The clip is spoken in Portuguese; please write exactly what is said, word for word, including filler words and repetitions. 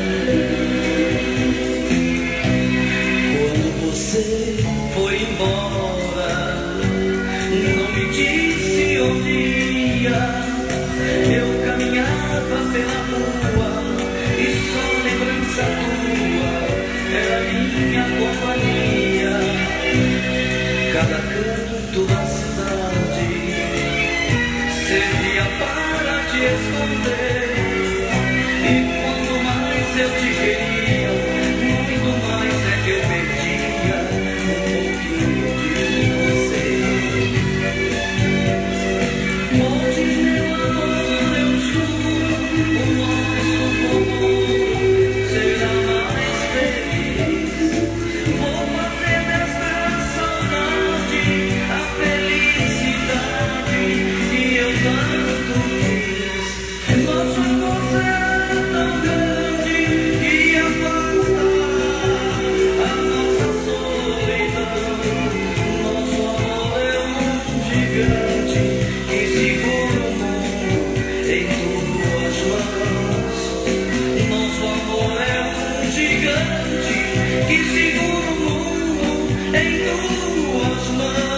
Quando você foi embora, não me disse onde ia. Eu caminhava pela rua e só lembrança tua era minha companhia. Cada canto da cidade servia para te esconder. E quanto mais eu te queria, muito mais é que eu perdia um pouquinho de você. Hoje, meu amor, eu juro, o nosso amor será mais feliz. Vou fazer dessa saudade a felicidade que eu tanto quis. Nosso amor será tão grande que afasta a nossa solidão. Nosso amor é um gigante que segura o mundo em tuas mãos. Nosso amor é um gigante que segura o mundo em tuas mãos.